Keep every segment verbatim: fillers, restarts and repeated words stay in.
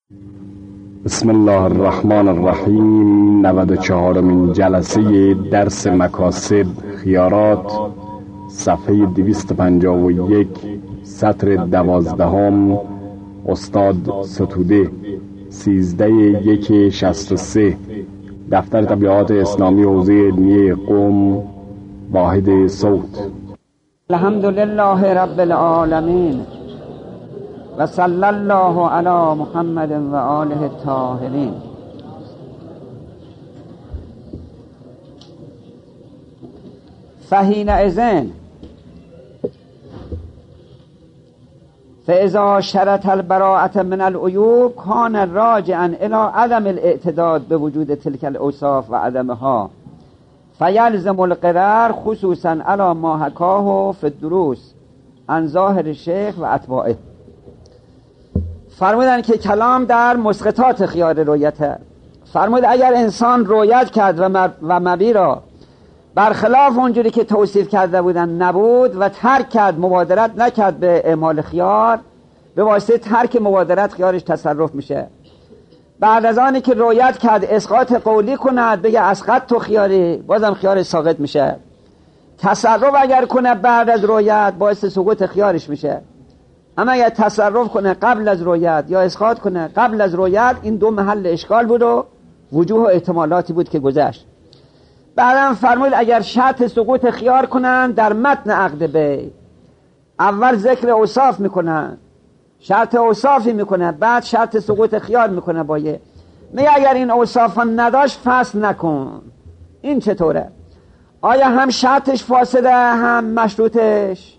بسم الله الرحمن الرحیم. نود و چهارمین جلسه درس مکاسب خیارات، صفحه دویست و پنجاه و یک، سطر دوازدهم. استاد ستوده، سیزده یک شصت و سه، دفتر تبلیغات اسلامی حوزه علمیه قم، واحد صوت. الحمدلله رب العالمین و صلی الله علی محمد و آله الطاهرین. فحینئذ فاذا شرط البراءة من العیوب کان راجعا الی عدم الاعتداد بوجود تلك الاوصاف و عدمها، فیلزم القرار خصوصا علی ما حکاه فی الدروس عن ظاهر شیخ و اتباعه. فرمودن که کلام در مسقطات خیار رویته. فرمود اگر انسان رویت کرد و مبی را برخلاف اونجوری که توصیف کرده بودن نبود و ترک کرد، مبادرت نکرد به اعمال خیار، به واسطه ترک مبادرت خیارش تصرف میشه. بعد از آنی که رویت کرد اسقاط قولی کند، بگه اسقط تو خیاری، بازم خیارش ساقط میشه. تصرف اگر کنه بعد از رویت باعث سقوط خیارش میشه. اما اگر تصرف کنه قبل از رویت یا اسقاط کنه قبل از رویت، این دو محل اشکال بود و وجوه و احتمالاتی بود که گذشت. بعدم فرمود اگر شرط سقوط خیار کنن در متن عقد بی، اول ذکر اوصاف میکنن، شرط اوصافی میکنه، بعد شرط سقوط خیار میکنه. بایه میگه اگر این اوصافا نداشت فصل نکن. این چطوره؟ آیا هم شرطش فاسده هم مشروطش؟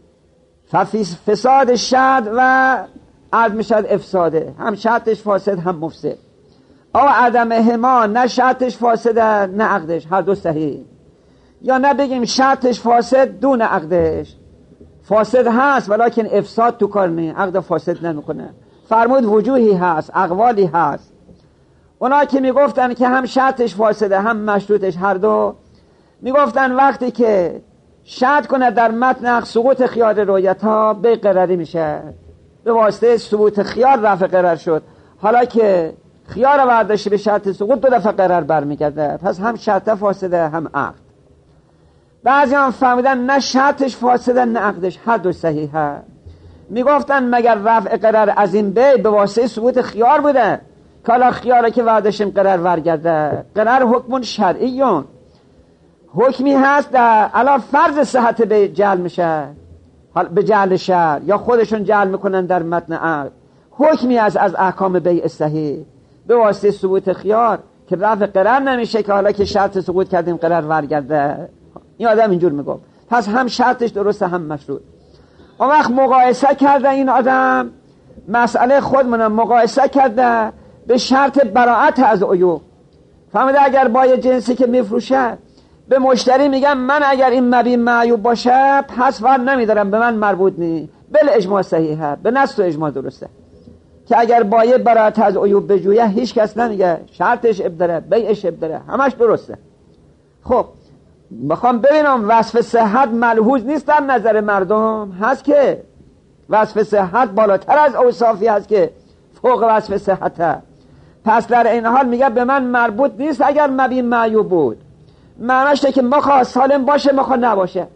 فساد شد و عدم شد افساده، هم شرطش فاسد هم مفسد. او عدم هما، نه شرطش فاسده نه عقدش، هر دو صحیح. یا نه بگیم شرطش فاسد دون عقدش، فاسد هست ولیکن افساد تو کار نه، عقد فاسد نمیکنه. فرمود وجوهی هست، اقوالی هست. اونا که میگفتن که هم شرطش فاسده هم مشروطش هر دو، میگفتن وقتی که شرط کنه در متن سقوط خیار رویت ها به قراری میشه، به واسطه ثبوت خیار رفع قرار شد. حالا که خیار رو برداشتی به شرط سقوط دو دفعه قرار برمیگرده، پس هم شرط فاسده هم عقد. بعضی هم فهمیدن نه شرطش فاسده نه عقدش، هر دو صحیحه. میگفتن مگر رفع قرار از این بی به واسطه ثبوت خیار بوده که حالا خیاره که برداشتیم قرار برگرده. قرار حکم شرعیون، حکمی هست در علا فرض صحت به جعل میشه، به جعل شرع، یا خودشون جعل میکنن در متن عقد. حکمی از از احکام بیع صحیح به واسطه ثبوت خیار که رفع قرار نمیشه که حالا که شرط سقوط کردیم قرار برگرده. این آدم اینجور میگفت، پس هم شرطش درسته هم مشروط. اون وقت مقایسه کرده این آدم مسئله خودمون، مقایسه کرده به شرط براءت از عیوب. فهمیده اگر با یه جنسی که میفروشه به مشتری میگم من اگر این مبی معیوب باشه پس ور نمیدارم، به من مربوط نی، بل اجماع صحیحه، به نص و اجماع درسته که اگر بایه برات از عیوب بجویه هیچ کس نمیگه شرطش ابداره بیعش ابداره، همش درسته. خب بخوام ببینم وصف صحت ملحوظ نیست در نظر مردم؟ هست که وصف صحت بالاتر از اوصافی هست که فوق وصف صحته. پس در این حال میگه به من مربوط نیست اگر مبی معیوب بود. معنیش که مخواه سالم باشه مخواه نباشه،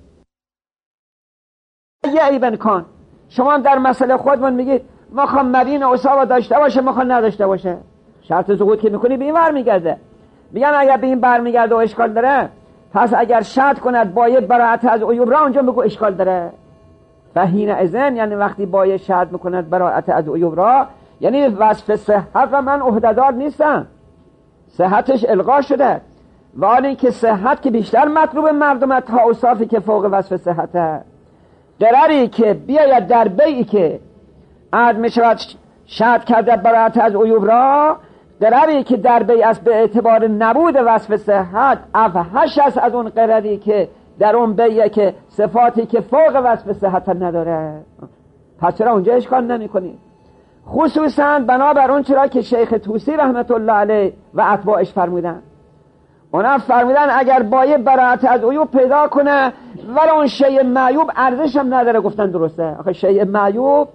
یه ایبن کن. شما هم در مسئله خودمون میگید مخواه مبین اوصاف داشته باشه مخواه نداشته باشه، شرط سقوط که میکنی به این بر میگرده. میگن اگر به این بر میگرده و اشکال داره، پس اگر شرط کند باید براعت از عیوب را اونجا بگو اشکال داره. فحینئذ یعنی وقتی باید شرط میکند براعت از عیوب را، یعنی وصف صحت و من عهده‌دار نیستم، صحتش الغا شده. و آن این که صحت که بیشتر مطلوب مردم تا اوصافی که فوق وصف صحته. قراری که بیاید در بیعی که عقد می شود شرط کرده براعت از عیوب را، قراری که در بیع است به اعتبار نبود وصف صحت افحش است از اون قراری که در اون بیعه که صفاتی که فوق وصف صحت نداره. پس چرا اونجا اشکال نمی کنی؟ خصوصا بنابر اون چرا که شیخ طوسی رحمت الله علیه و اتباعش فرمودن. اونا فرمودن اگر بایه براعت از عیوب پیدا کنه ولی اون شیء معیوب ارزش هم نداره. گفتن درسته. آخه شیء معیوب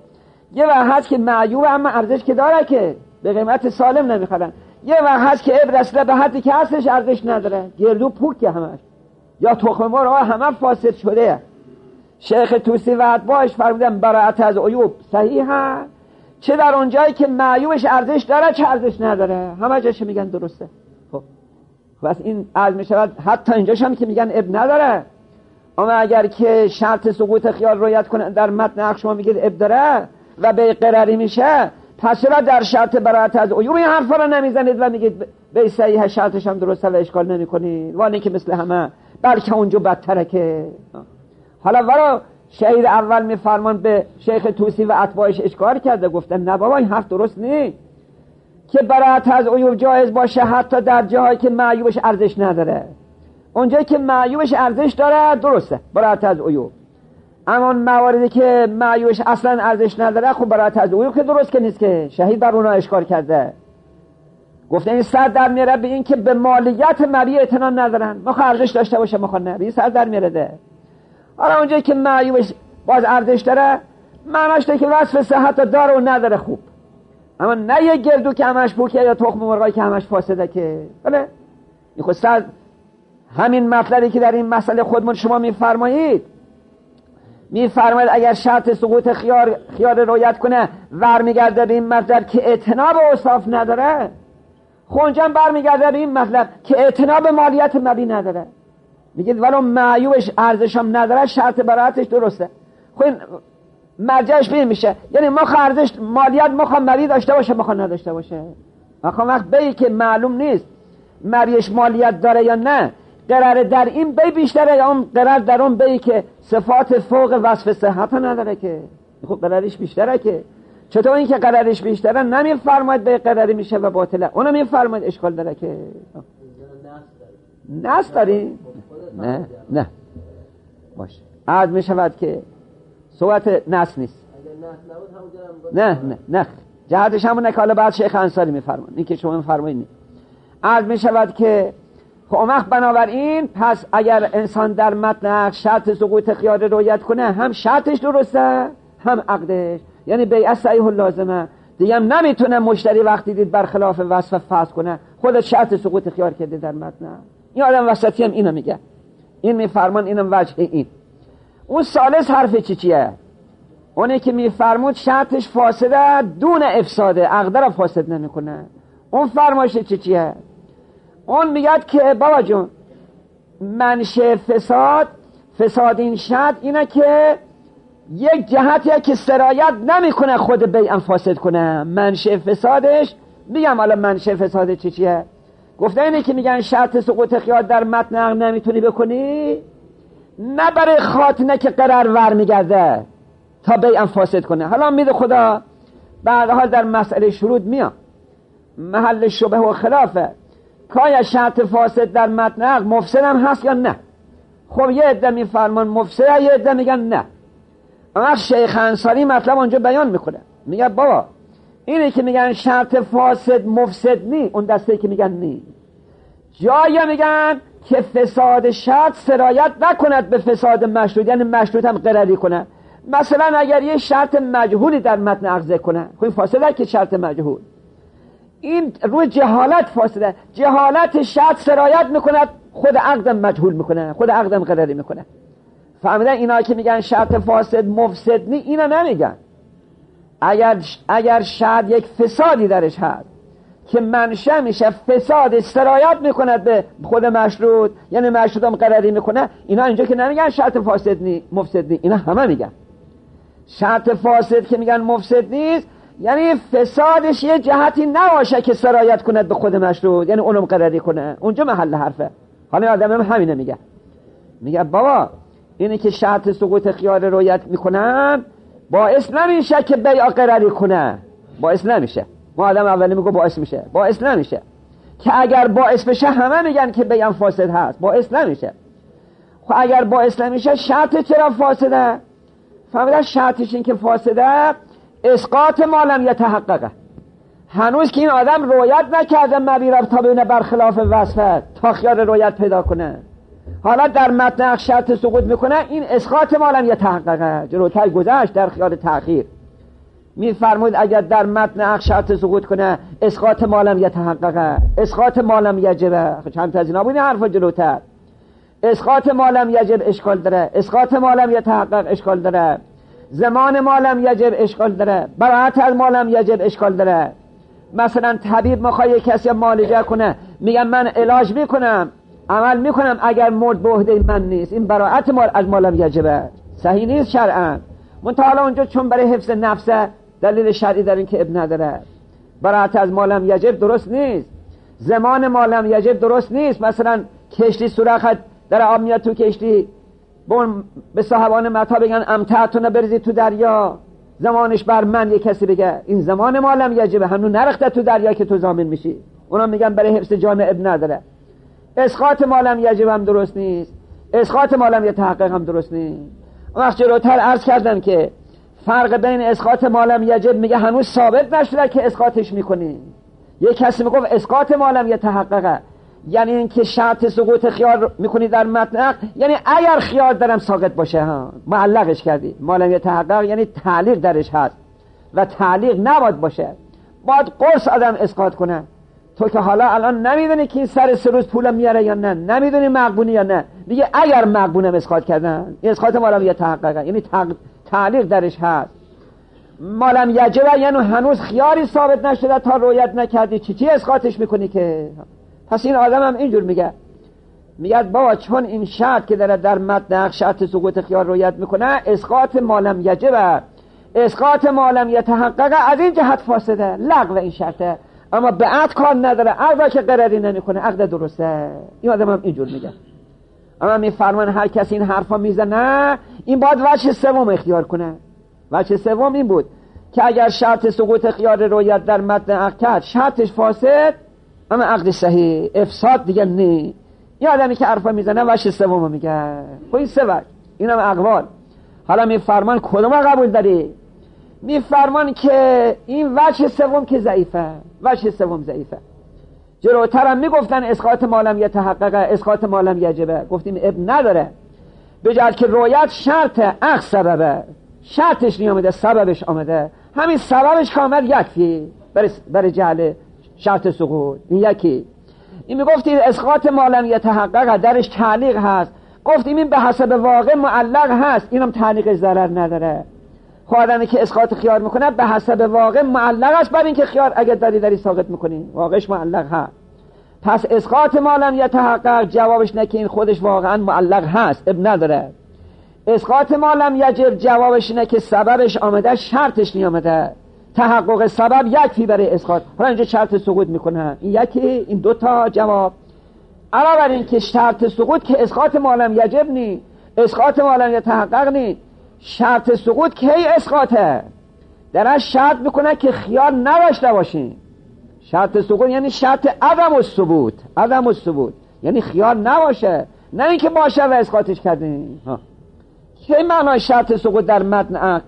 یه وقت هست که معیوب اما ارزش که داره که به قیمت سالم نمیخرن، یه وقت هست که ابر اصلا به حدی که هستش ارزش نداره، گردو پوکه همش، یا تخم مرغ همه فاسد شده. شیخ طوسی و اتباعش فرمودن براءت از عیوب صحیحه، چه در اون جایی که معیوبش ارزش داره چه ارزش نداره، همه جاش میگن درسته. خب بس این عرض میشود حتی اینجاش هم که میگن اب نداره، اما اگر که شرط سقوط خیال رعایت کنه در متن عقد شما میگید اب داره و به قراری میشه، پس چرا در شرط براءت از عیوب این حرفا رو نمیزنید و میگید به صحیح شرطش هم درسته و اشکال نمیکنید، وانه که مثل همه بلکه اونجا بدتره که. حالا ورا شهید اول میفرمان به شیخ طوسی و اتباعش اشکار کرده، گفتن نه بابا این حرف درست نیست که براءت از عیوب جایز باشه حتی در جاهایی که معیوبش ارزش نداره. اونجایی که معیوبش ارزش داره درسته براءت از عیوب، اما مواردی که معیوبش اصلا ارزش نداره خب براءت از عیوب که درست که نیست که. شهید بر اونا اشکار کرده، گفته این سر در میاره به این که به مالیت مبیع اعتنا ندارن، مخواه ارزش داشته باشه مخواه نه، این سر در میاره ده. حالا اونجایی که معیوبش باز ارزش داره معناش ده که وصف صحت داره و نداره خوب، اما نه یه گردو که همش پوکه یا تخم مرغایی که همش فاسده که. بله این خود سر همین مطلبی که در این مسئله خودمون شما میفرمایید، میفرمایید اگر شرط سقوط خیار خیار رعایت کنه برمیگرده به این مطلب که اعتنا به اوصاف نداره، خونجم برمیگرده به این مطلب که اعتنا به مالیت مبیع نداره. میگید ولو معیوبش ارزش هم نداره شرط براءتش درسته. خب این مرجعش بین میشه، یعنی ما ارزش مالیت ما مبیع داشته باشه ما نداشته باشه، ما وقت بی که معلوم نیست مبیعش مالیت داره یا نه، قرار در این بی بیشتره یا اون قرار در اون بی که صفات فوق وصف صحت نداره که. خب قرارش بیشتره که. چطور این که قرارش بیشتره نمیفرماید به قراری میشه و باطله، اونو میفرماید اشکال داره که. نص داری؟ نه نه باشه عرض میشود که صحبت نص نیست. نه نه نه جهتش همونه که حالا بعد شیخ انصاری میفرمان، این که شما میفرمایید عرض میشود که خب بنابراین پس اگر انسان در متن شرط سقوط خیار رعایت کنه هم شرطش درسته هم عقدش، یعنی بیع صحیح و لازمه دیگه هم نمیتونه مشتری وقتی دید برخلاف وصف فاسد کنه خودت شرط سقوط خیار کرده در متن. این آدم وسطی هم اینو میگه، این میفرمان اینم وجه این. اون ثالث حرف چی چیه؟ اونه که میفرمود شرطش فاسده دون افساده، عقده را فاسد نمیکنه. اون فرمایش چی چیه؟ اون میگه که بابا جون منشأ فساد فساد این شرط اینه که یک جهتیه که سرایت نمیکنه خود بیع فاسد کنه. منشأ فسادش میگم حالا منشأ فساد چی چیه؟ گفته اینه که میگن شرط سقوط خیار در متن عقد نمیتونی بکنی، نه برای خاطنه که قرار ور میگرده تا بیع فاسد کنه. حالا میده خدا بعدها در مسئله شروط میاد محل شبه و خلافه که آیا شرط فاسد در متن عقد مفسد هم هست یا نه. خب یه عده میفرمان مفسده، یه عده میگن نه. اما شیخ انصاری مطلب اونجا بیان میکنه، میگه بابا اینه که میگن شرط فاسد مفسد نی، اون دسته که میگن نی، جایی میگن که فساد شرط سرایت نکند به فساد مشروط، یعنی مشروط هم قراری کنه. مثلا اگر یه شرط مجهولی در متن عقد ذکر کنه، خب این فاسده که شرط مجهول، این روی جهالت فاسده، جهالت شرط سرایت میکند خود عقدم مجهول میکنه، خود عقدم قراری میکنه. فهمیدن اینا که میگن شرط فاسد مفسد نی، اینا نمیگن. اگر اگر شرط یک فسادی درش هست که منشأ میشه فساد سرایت میکند به خود مشروط، یعنی مشروط هم قراری میکنه، اینا اینجا که نمیگن شرط فاسد نی مفسد نی، اینا همه میگن شرط فاسد که میگن مفسد نیست، یعنی فسادش یه جهتی نباشه که سرایت کند به خود مشروط، یعنی اونم قراری کنه. اونجا محل حرفه. حالا آدم هم همینه میگه، میگه بابا اینه که شرط سقوط خیار رعایت میکنن باعث نمیشه که بیع قراری کنه، باعث نمیشه. ما آدم اولی میگه باعث میشه، باعث نمیشه که اگر باعث بشه همه میگن که بیع فاسد هست، باعث نمیشه. خب اگر باعث نمیشه شرط چرا فاسده؟ فهمیدن شرطش این که فاسده اسقاط ما لم یتحققه، هنوز که این آدم رعایت نکرده مبیرم تا بینه برخلاف وصفه تا خیال رعایت پیدا کنه. حالا در متن شرط سقوط میکنه، این اسقاط ما لم یتحققه، جلوتر گذشت در خیال تأخیر. میفرمود اگر در متن عقد شرط سقوط کنه اسقاط مالم یتحققه، اسقاط مالم یجبه. چند تا از اینا بود این حرفا جلوتر. اسقاط مالم یجب اشکال داره، اسقاط مالم یتحقق اشکال داره، زمان مالم یجب اشکال داره، براعت از مالم یجب اشکال داره. مثلا طبیب میخواد کسی معالجه کنه، میگم من علاج میکنم عمل میکنم اگر مرد به عهده من نیست، این براعت مال از مالم یجبه، صحیح نیست شرعاً. منتها اونجا چون برای حفظ نفسه دلیل شرعی در این که اب نداره. براعت از مالم یجب درست نیست، زمان مالم یجب درست نیست. مثلا کشتی سوراخت در آب میاد تو کشتی، به صاحبان متا بگن امتعتون بریزید تو دریا، زمانش بر من یک کسی بگه این زمان مالم یجبه، هنوز نرخته تو دریا که تو ضامن میشی، اونا میگن برای حفظ جان اب نداره. اسقاط مالم یجب هم درست نیست، اسقاط مالم یتحقق هم درست نیست. وقت جلوتر عرض کردم که فرق بین اسقاط مالم یجب میگه هنوز ثابت نشده که اسقاطش میکنی. یک کسی میگه اسقاط مالم یتحققه، یعنی اینکه شرط سقوط خیار میکنی در متن، یعنی اگر خیار درم ساقط باشه ها معلقش کردی. مالم یتحقق یعنی تعلیق درش هست و تعلیق نباید باشه، باید قرص آدم اسقاط کنه. تو که حالا الان نمیدونی که این سر سه روز پولم میاره یا نه، نمیدونی مقبونی یا نه، میگه اگر مقبونم اسقاط کردن، این اسقاط مالم یتحقق یعنی تعلیق درش هست. مالم یجب یعنی هنوز خیاری ثابت نشده تا رویت نکردی، چی چی اسقاطش میکنی که؟ پس این آدم هم اینجور میگه، میگه بابا چون این شرط که داره در متن شرط سقوط خیار رویت میکنه اسقاط مالم یجب، اسقاط مالم یتحقق از این جهت فاسده، لغو این شرطه، اما به عقد کار نداره، عقد که قراری نمیکنه، عقد درسته. این آدم هم اینجور میگه. اما میفرمان هر کسی این حرفا میزنه این باید وجه سوم اختیار کنه. وجه سوم این بود که اگر شرط سقوط خیار رویت در متن عقد کرد شرطش فاسد اما عقد صحیح، افساد دیگه نه. این آدمی که حرفا میزنه وجه سوم میگه. خب این سه وجه، این هم اقوال. حالا میفرمان کدوم قبول داری؟ میفرمان که این وجه سوم که ضعیفه، وجه سوم ضعیفه. جلوتر هم میگفتن اسقاط مالم یتحقق، اسقاط مالم یجبه، گفتیم اب نداره، بجرد که رویت شرط عقد سببه، شرطش نیامده سببش آمده، همین سببش که آمد یکفی برای بر جعل شرط سقوط. این یکی. این میگفتید اسقاط مالم یتحقق درش تعلیق هست، گفتیم این به حسب واقع معلق هست، اینم تعلیقش ضرر نداره. خواهدنه که اسقاط خیار میکنه به حسب واقع معلق است، بر این که خیار اگر داری داری ساقط میکنی واقعش معلق هست. پس اسقاط مالم یتحقق جوابش نه که این خودش واقعا معلق هست، اب نداره. اسقاط مالم یجب جوابش نه که سببش آمده شرطش نیامده، تحقق سبب یکفی برای اسقاط. حالا اینجا شرط سقوط میکنه، این یکی، این دوتا جواب. علاوه بر این که شرط سقوط که اسقاط مالم یجب نی، اسقاط مالم یتحقق نی، شرط سقوط که اسقاطه درش شرط میکنه که خیار نداشته باشین. شرط سقوط یعنی شرط عدم الثبوت، عدم الثبوت یعنی خیار نباشه، نه اینکه باشه و اسقاطش کردین. چه معنای شرط سقوط در متن عقد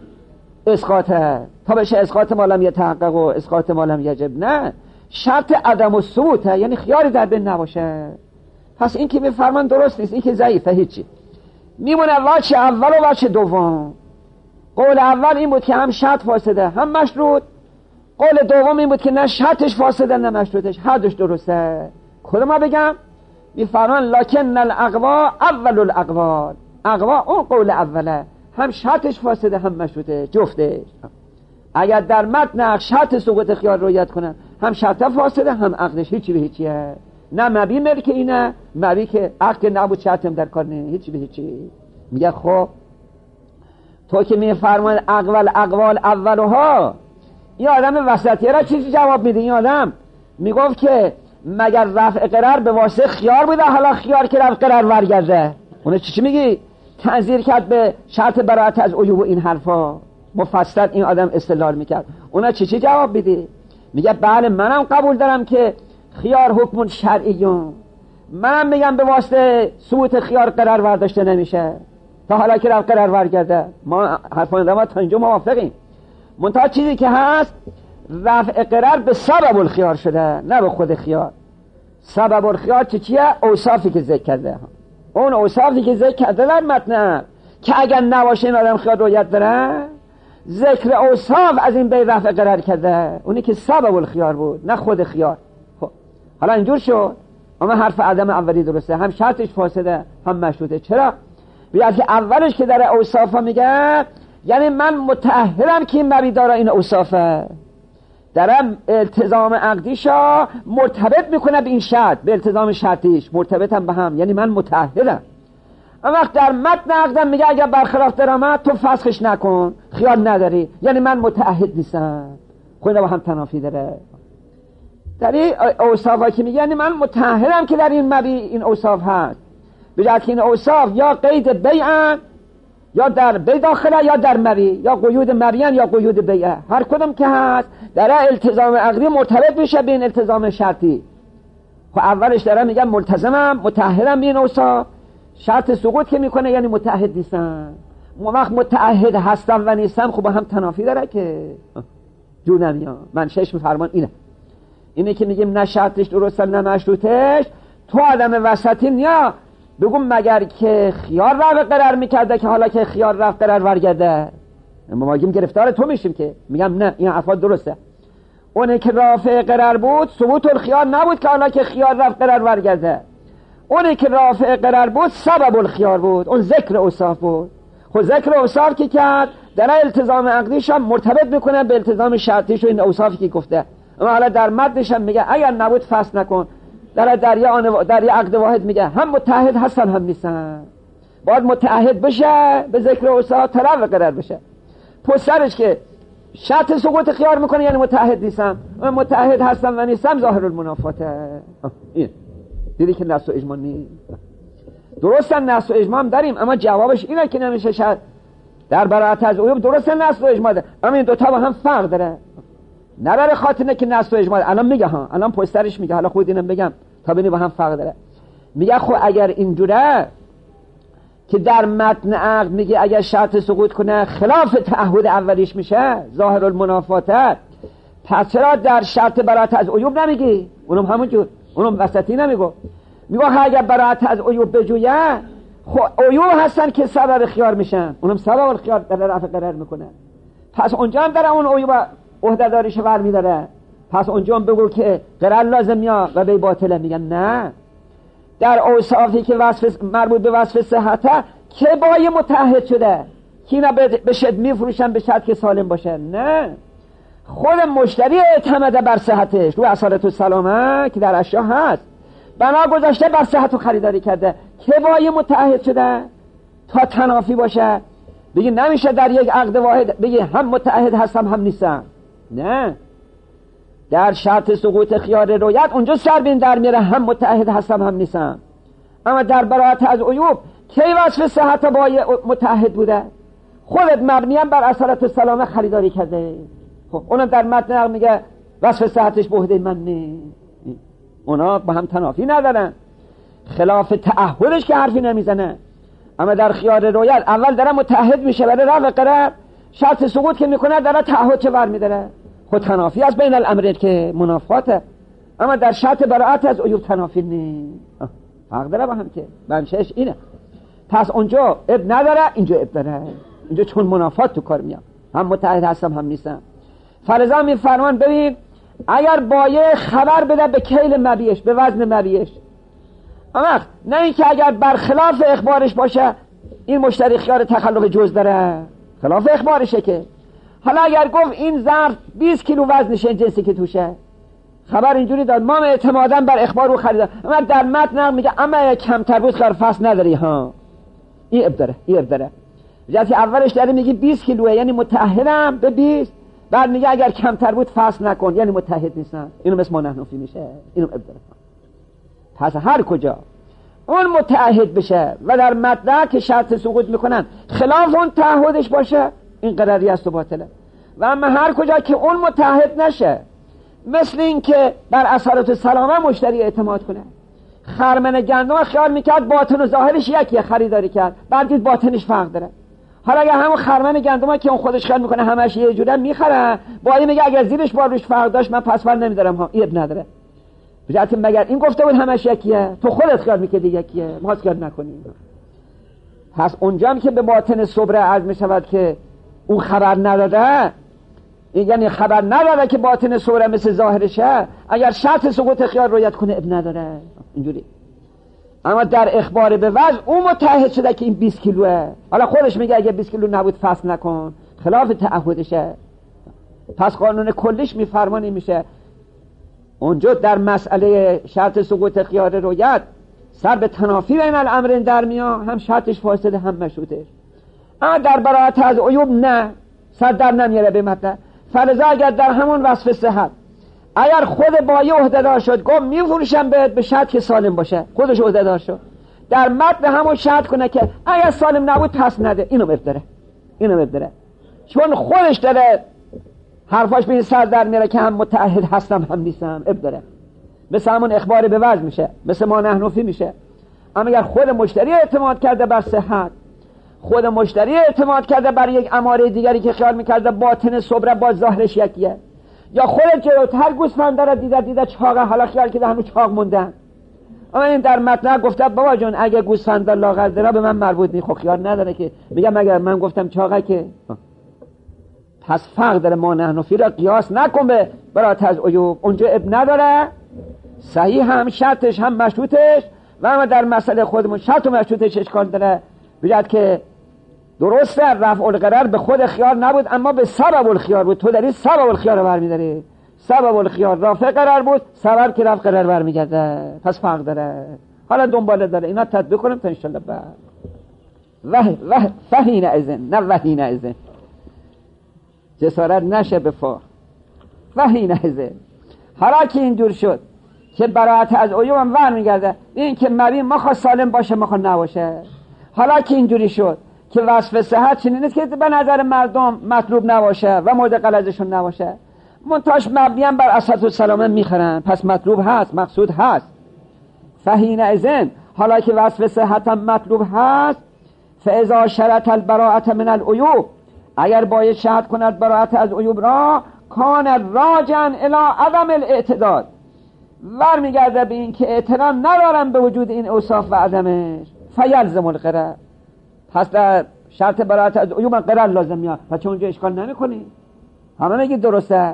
اسقاطه تا بشه اسقاط مالم یتحقق و اسقاط مالم یجب؟ نه، شرط عدم الثبوت یعنی خیاری در بین نباشه. پس این که میفرمان درست نیست، این که ضعیفه، هیچی. میمونه وجه اول و وجه دوم. قول اول این بود که هم شرط فاسده هم مشروط، قول دوم این بود که نه شرطش فاسده نه مشروطش، هر دوش درسته. کدوم بگم؟ میفرمان لکن الاقوا اول الاقوال، اقوا اون قول اوله، هم شرطش فاسده هم مشروطه، جفتش. اگر در متن شرط سقوط خیار رویت کنن هم شرط فاسده هم عقدش هیچی به هیچیه، نه مبی ملک اینه، مبی که عقد نبود شرط هم در کار نه، هیچی به هیچی. میگه خب تو که میفرمان اقوال اقوال اولها، این آدم وسطیه را چیزی جواب میده؟ این آدم میگفت که مگر رفع قرار به واسه خیار بوده، حالا خیار که رفع قرار ورگرده، اونه چی چی میگی؟ تنظیر کرد به شرط براعت از عیوب این حرفا، مفصل این آدم استدلال میکرد. اونه چی چی جواب میده؟ میگه بله منم قبول دارم که خیار حکم شرعیون، منم میگم به واسطه ثبوت خیار قرار ورداشته نمیشه تا حالا که رفع قرار ورگرده. ما حرفان ما تا اینجا موافقیم، منتها چیزی که هست رفع قرار به سبب الخیار شده نه به خود خیار. سبب الخیار چی چیه؟ اوصافی که ذکر کرده، اون اوصافی که ذکر کرده در متن که اگر نباشه این آدم خیار رویت داره، ذکر اوصاف از این بین رفع قرار کرده، اونی که سبب الخیار بود نه خود خیار. خب حالا اینجور شد، اما حرف عدم اولی درسته، هم شرطش فاسده هم مشروطه. چرا؟ بیاد که اولش که در اوصاف میگه یعنی من متأهلم که این مبی داره این اوصافه، درم التزام عقدیشا مرتبط میکنه به این شرط، به التزام شرطیش مرتبطم به هم، یعنی من متأهلم. اما وقت در متن عقدم میگه اگر برخلاف درآمد تو فسخش نکن، خیال نداری، یعنی من متعهد نیستم. خود با هم تنافی داره. در این اوصاف که میگه یعنی من متأهلم که در این مبی این اوصاف هست، بجد که این اوصاف یا قید بیعن یا در بی داخله یا در مبی، یا قیود مبیان یا قیود بیعه، هر کدوم که هست در التزام عقدی مرتبط میشه به این التزام شرطی. خب اولش داره میگم ملتزمم متأهلم به این اوصاف، شرط سقوط که میکنه یعنی متعهد نیستم. وقت متعهد هستم و نیستم خب با هم تنافی داره که جو نمیاد. من شش فرمان اینه اینه که میگیم نه شرطش درسته نه مشروطش، تو آدم وسطی نیا بگم مگر که خیار رفت قرار میکرده که حالا که خیار رفت قرار ورگرده ما میگیم گرفتار تو میشیم، که میگم نه این حرفا درسته. اونه که رافع قرار بود ثبوت الخیار نبود که حالا که خیار رفت قرار ورگرده، اونه که رافع قرار بود سبب الخیار بود، اون ذکر اوصاف بود. خب ذکر اوصاف که کرد در التزام عقدیش هم مرتبط میکنه به التزام شرطیش و این اوصافی که گفته. اما حالا در متنش هم میگه اگر نبود فصل نکن. در دریا در یه عقد واحد میگه هم متعهد هستن هم نیستن، باید متعهد بشه به ذکر اوصاف طرف قرار بشه. پسرش که شرط سقوط خیار میکنه یعنی متعهد نیستم، من متعهد هستم و نیستم ظاهر المنافاته. این دیدی که نص و اجماع نیست. درستن نص و اجماع هم داریم، اما جوابش اینه که نمیشه شد در براءت از عیوب درستن نص و اجماع ده. اما این دوتا با هم فرق داره، نبره خاطر که نص و اجماع. الان میگه ها، الان پشترش میگه، حالا خود اینم بگم تا ببینی با هم فرق داره. میگه خب اگر اینجوره که در متن عقد میگه اگر شرط سقوط کنه خلاف تعهد اولیش میشه ظاهر المنافاته، پس چرا در شرط براءت از عیوب نمیگی؟ اونم همونجور، اونم وسطی نمیگو. میگه اگر براءت از عیوب بجویه خب عیوب هستن که سبب خیار میشن، اونم سبب الخیار در رفع قرار میکنه. پس اونجا هم در اون عیوب عهده داریش برمی داره. پس اونجا هم بگو که قرار لازم یا و بی باطله. میگن نه، در اوصافی که وصف مربوط به وصف صحته که با یه متعهد شده که اینا به شد میفروشن به شرط که سالم باشه. نه، خود مشتری اعتمده بر صحتش، روی اصالت و سلامه که در اشیا هست بنا گذاشته بر صحت و خریداری کرده که با یه متعهد شده تا تنافی باشه. بگی نمیشه در یک عقد واحد بگی هم متعهد هستم هم نیستم. نه، در شرط سقوط خیار رویت اونجا سر بین در میره هم متعهد هستم هم نیستم. اما در براءت از عیوب کی وصف صحت با متعهد بوده؟ خودت مبنیم بر اصالت و سلامه خریداری کرده. خب اونم در متن میگه وصف صحتش به عهده من نیست. اونا با هم تنافی ندارن، خلاف تعهدش که حرفی نمیزنه. اما در خیار رویت اول داره متعهد میشه برای رفع قرار، شرط سقوط که میکنه داره تعهد چه بر میداره. خود تنافی از بین الامرین که منافاته. اما در شرط براءت از عیوب تنافی نیست، فرق داره با هم که بنشش اینه. پس اونجا اب نداره اینجا اب داره، اینجا چون منافات تو کار میاد، هم متعهد هستم هم نیستم. فرضا می فرمان ببین اگر بایع خبر بده به کیل مبیش، به وزن مبیش، اما نه اینکه اگر برخلاف اخبارش باشه این مشتری خیار تخلف جز داره، خلاف اخبارشه. که حالا اگر گفت این ظرف بیست کیلو وزنشه جنسی که توشه، خبر اینجوری داد ما اعتمادا بر اخبار رو خریدم، اما در متن میگه اما کمتر بود خیار فصل نداری ها، این اب داره این اب داره. جاتی اولش داره میگه بیست کیلوه یعنی متأهلم به بیست، بعد میگه اگر کمتر بود فصل نکن یعنی متعهد نیستم. اینو مثل ما نحنفی میشه، اینو اب داره. پس هر کجا اون متعهد بشه و در متن که شرط سقوط میکنن خلاف اون تعهدش باشه این قراری است و باطله. و اما هر کجا که اون متعهد نشه، مثل این که بر اصالت سلامه مشتری اعتماد کنه، خرمن گندم خیال میکرد باطن و ظاهرش یکیه، خریداری کرد بعد دید باطنش فرق داره. حالا اگه همون خرمن گندم که اون خودش خیال میکنه همش یه جوره میخره، با این میگه اگر زیرش باروش فرق داشت من پس فرق نمیدارم ها، ایب نداره. بجاتی مگر این گفته بود همش یکیه، تو خودت خیال میکردی یکیه، ما خیال نکنیم. پس اونجا هم که به باطن صبر عرض میشود که اون خبر نداده، یعنی خبر نداره که باطن صوره مثل ظاهرشه، اگر شرط سقوط خیال رویت کنه اب نداره اینجوری. اما در اخبار به وجه اون متعهد شده که این بیست کیلوه، حالا خودش میگه اگه بیست کیلو نبود فصل نکن، خلاف تعهدشه، پس قانون کلیش میفرمانی میشه. اونجا در مسئله شرط سقوط خیال رویت سر به تنافی بین الامرین در میان، هم شرطش فاسده هم مشروطش. اما در براءت از عیوب نه، سر در نمیاره به مطلب. فرضا اگر در همون وصف صحت اگر خود بایی عهده‌دار شد گفت میفروشم بهت به شرط که سالم باشه، خودش عهده‌دار شد، در متن همون شرط کنه که اگر سالم نبود پس نده، اینو بفدره، اینو بفدره، چون خودش داره حرفاش به این سر در میاره که هم متعهد هستم هم نیستم، ابداره. مثل همون اخبار به وجه میشه، مثل ما نحنفی میشه. اما اگر خود مشتری اعتماد کرده بر صحت، خود مشتری اعتماد کرده بر یک اماره دیگری که خیال میکرده باطن صبره با ظاهرش یکیه، یا خود جلوتر گوسفنده را دیده دیده چاقه، حالا خیال که هنوز چاق موندن، اما این در متن گفته بابا جون اگه گوسفنده لاغر داره به من مربوط نیست، خب خیال نداره که بگم اگر من گفتم چاقه که پس فرق داره. ما نحنفی را قیاس نکن به برات از عیوب، اونجا اب نداره، صحیح هم شرطش هم مشروطش. و اما در مسئله خودمون شرط و مشروطش اشکال داره، بجد که درسته رفع القرار به خود خیار نبود اما به سبب الخیار بود، تو داری سبب الخیار رو برمیداری، سبب الخیار رافع قرار بود، سبب که رفع قرار برمیگرده، پس فرق داره. حالا دنباله داره، اینا تطبیق کنیم تا انشالله بعد وح وح فهین ازن، نه وحین ازن، جسارت نشه به فا فهین ازن. حالا که اینجور شد که براعت از عیوب هم برمیگرده، این که مبین مخواه سالم باشه مخواه نباشه. حالا که اینجوری شد که وصف صحت چنین نیست که به نظر مردم مطلوب نباشه و مورد غلظشون نباشه، منتاش مبنیم بر اساس السلامه میخرن، پس مطلوب هست، مقصود هست. فهین ازن، حالا که وصف صحت هم مطلوب هست، فاذا شرط البراءت من العیوب، اگر باید شرط کند براءت از عیوب را، کان راجعا الی عدم الاعتداد، برمیگرده به این که اعتنا ندارم به وجود این اوصاف و عدمش، فیلزم القرار، پس در شرط براءت از عیوب قرار لازم میاد، پس چون اونجا اشکال نمیکنی، همه میگی درسته،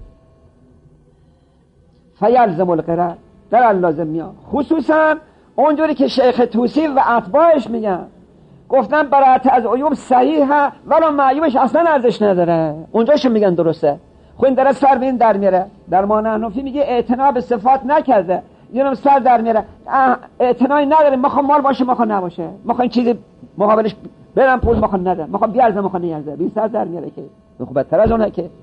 فیلزم القرار قرار لازم میاد. خصوصا اونجوری که شیخ طوسی و اتباعش میگن، گفتن براءت از عیوب صحیحه ولی معیوبش اصلا ارزش نداره، اونجاشون میگن درسته. خب این داره سر به این در میره. در ما نحنفی میگه اعتنا به صفات نکرده، اینم سر در میره، اعتنایی نداریم، مخوام مال باشه مخوام نباشه، مخوام چیزی مقابلش برم پول مخوام نده، مخوام بیارزه مخوام نیارزه، بین سر در میره که خوب بدتر از اونه. که